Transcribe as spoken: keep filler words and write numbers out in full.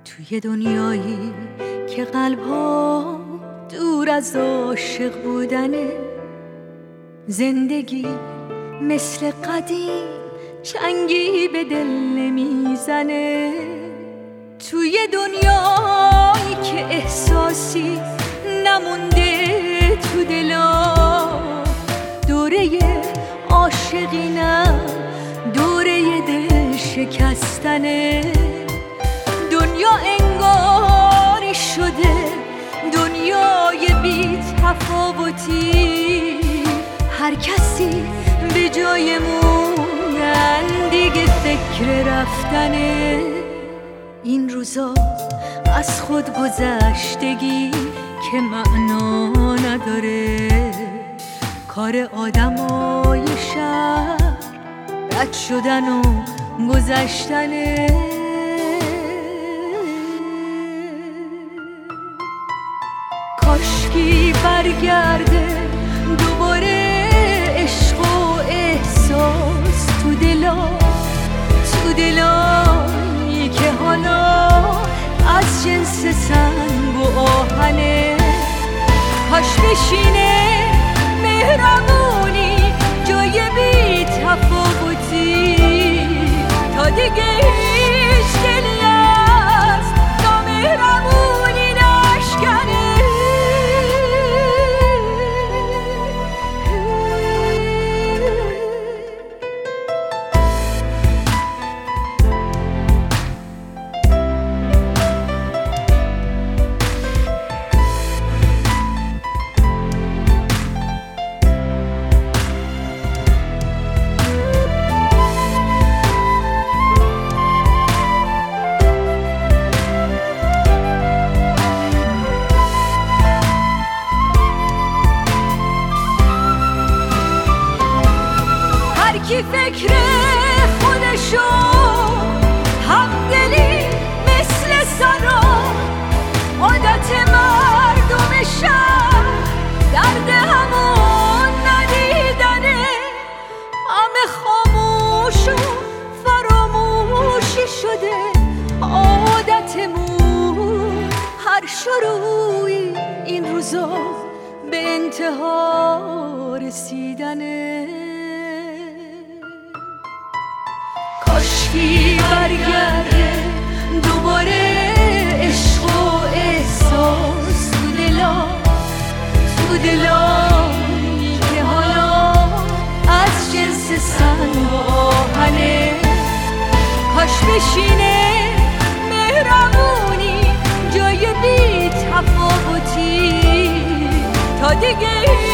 توی دنیایی که قلب‌ها دور از عاشق بودنه، زندگی مثل قدیم چنگی به دل نمیزنه. توی دنیایی که احساسی نمونده تو دلا، دوره عاشقی نه دوره دل شکستنه. دنیا انگاری شده دنیای بی تفاوتی، هر کسی به جای موندن دیگه فکر رفتنه. این روزا از خود گذشتگی که معنا نداره، کار آدمای شهر رد شدن و گذشتنه. کاشکی برگرده دوباره عشق و احساس تو دلا، تو دلایی که حالا از جنس سنگ و آهنه. کاش بشینه مهربونی جای بی تفاوتی، تا دیگه هیچ دلی از نامهربونی نشکنه. کی فکر خودشو همدلی مثل سرا، عادت مردم شهر درد همون ندیدنه. همه خاموش و فراموشی شده عادتمون، هر شروعی این روزا به انتها رسیدنه. کاشکی برگرده دوباره عشق و احساس تو دلا، تو دلایی که حالا از جنس سنگ و آهنه. کاش بشینه مهربونی جای بی تفاوتی، تا دیگه